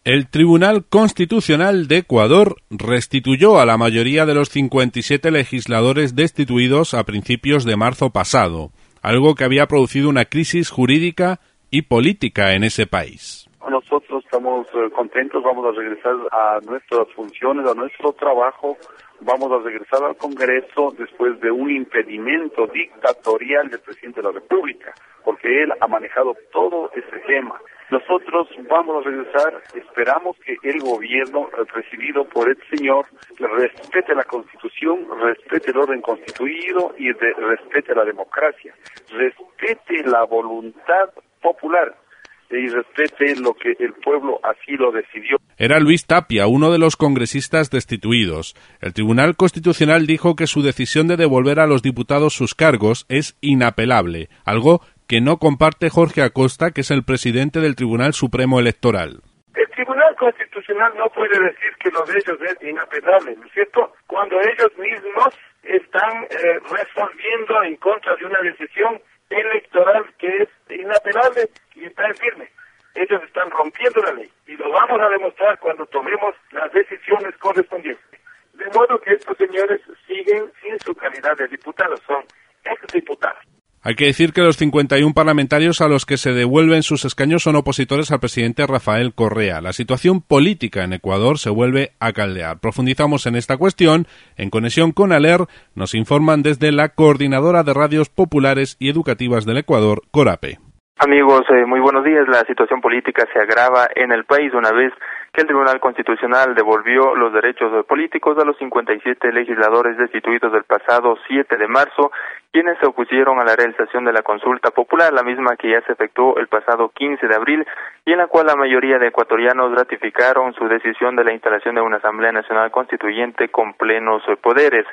El Tribunal Constitucional de Ecuador restituyó a la mayoría de los 57 legisladores destituidos a principios de marzo pasado, algo que había producido una crisis jurídica y política en ese país. Nosotros estamos contentos, vamos a regresar a nuestras funciones, a nuestro trabajo, vamos a regresar al Congreso después de un impedimento dictatorial del presidente de la República, porque él ha manejado todo ese tema. Nosotros vamos a regresar, esperamos que el gobierno presidido por el señor respete la Constitución, respete el orden constituido y respete la democracia, respete la voluntad popular y respete lo que el pueblo así lo decidió. Era Luis Tapia, uno de los congresistas destituidos. El Tribunal Constitucional dijo que su decisión de devolver a los diputados sus cargos es inapelable, algo que no comparte Jorge Acosta, que es el presidente del Tribunal Supremo Electoral. El Tribunal Constitucional no puede decir que lo de ellos es inapelable, ¿no es cierto? Cuando ellos mismos están resolviendo en contra de una decisión electoral que es inapelable y está en firme. Ellos están rompiendo la ley y lo vamos a demostrar cuando tomemos las decisiones correspondientes. De modo que estos señores siguen sin su calidad de diputados, son exdiputados. Hay que decir que los 51 parlamentarios a los que se devuelven sus escaños son opositores al presidente Rafael Correa. La situación política en Ecuador se vuelve a caldear. Profundizamos en esta cuestión. En conexión con ALER nos informan desde la Coordinadora de Radios Populares y Educativas del Ecuador, CORAPE. Amigos, muy buenos días. La situación política se agrava en el país una vez que el Tribunal Constitucional devolvió los derechos políticos a los 57 legisladores destituidos del pasado 7 de marzo, quienes se opusieron a la realización de la consulta popular, la misma que ya se efectuó el pasado 15 de abril y en la cual la mayoría de ecuatorianos ratificaron su decisión de la instalación de una Asamblea Nacional Constituyente con plenos poderes.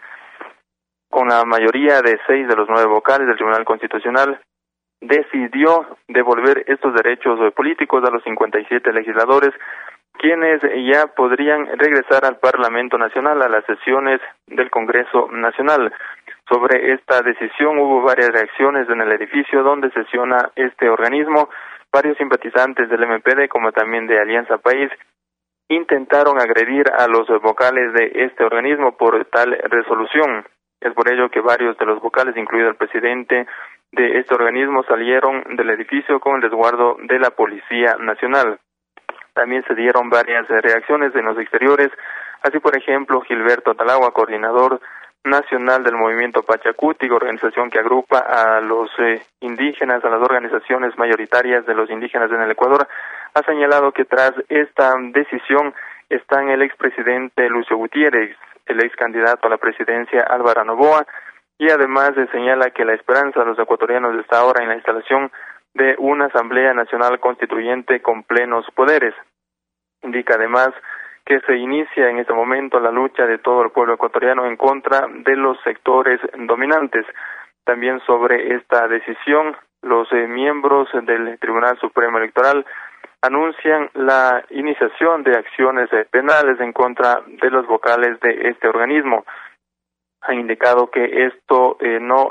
Con la mayoría de 6 de los 9 vocales del Tribunal Constitucional, decidió devolver estos derechos políticos a los 57 legisladores, quienes ya podrían regresar al Parlamento Nacional, a las sesiones del Congreso Nacional. Sobre esta decisión hubo varias reacciones en el edificio donde sesiona este organismo. Varios simpatizantes del MPD, como también de Alianza País, intentaron agredir a los vocales de este organismo por tal resolución. Es por ello que varios de los vocales, incluido el presidente de este organismo, salieron del edificio con el resguardo de la Policía Nacional. También se dieron varias reacciones en los exteriores, así por ejemplo Gilberto Talagua, coordinador nacional del movimiento Pachacuti, organización que agrupa a los indígenas, a las organizaciones mayoritarias de los indígenas en el Ecuador, ha señalado que tras esta decisión están el expresidente Lucio Gutiérrez, el ex candidato a la presidencia Álvaro Noboa, y además señala que la esperanza de los ecuatorianos está ahora en la instalación de una Asamblea Nacional Constituyente con plenos poderes. Indica además que se inicia en este momento la lucha de todo el pueblo ecuatoriano en contra de los sectores dominantes. También sobre esta decisión, los miembros del Tribunal Supremo Electoral anuncian la iniciación de acciones penales en contra de los vocales de este organismo. Ha indicado que esto no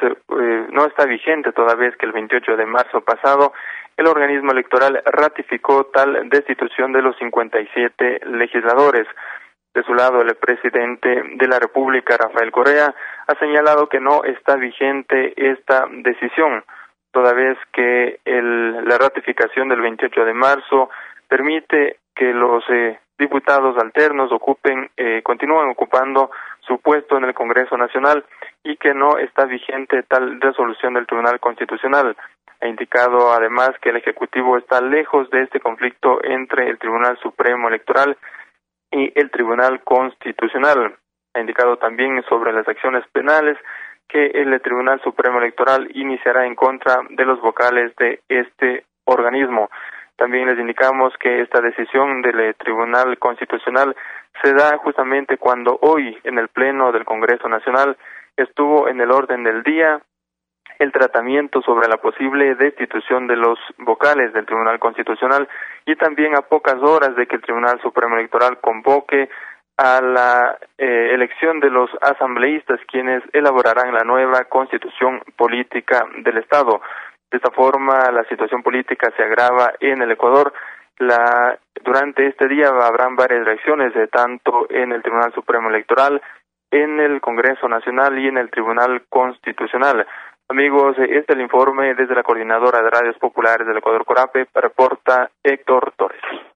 está vigente toda vez que el 28 de marzo pasado el organismo electoral ratificó tal destitución de los 57 legisladores. De su lado, el presidente de la República, Rafael Correa, ha señalado que no está vigente esta decisión, toda vez que la ratificación del 28 de marzo permite que los diputados alternos continúen ocupando su puesto en el Congreso Nacional y que no está vigente tal resolución del Tribunal Constitucional. Ha indicado además que el Ejecutivo está lejos de este conflicto entre el Tribunal Supremo Electoral y el Tribunal Constitucional. Ha indicado también sobre las acciones penales que el Tribunal Supremo Electoral iniciará en contra de los vocales de este organismo. También les indicamos que esta decisión del Tribunal Constitucional se da justamente cuando hoy en el Pleno del Congreso Nacional estuvo en el orden del día el tratamiento sobre la posible destitución de los vocales del Tribunal Constitucional y también a pocas horas de que el Tribunal Supremo Electoral convoque a la elección de los asambleístas, quienes elaborarán la nueva constitución política del Estado. De esta forma, la situación política se agrava en el Ecuador. Durante este día habrán varias reacciones, tanto en el Tribunal Supremo Electoral, en el Congreso Nacional y en el Tribunal Constitucional. Amigos, este es el informe desde la Coordinadora de Radios Populares del Ecuador, CORAPE, reporta Héctor Torres.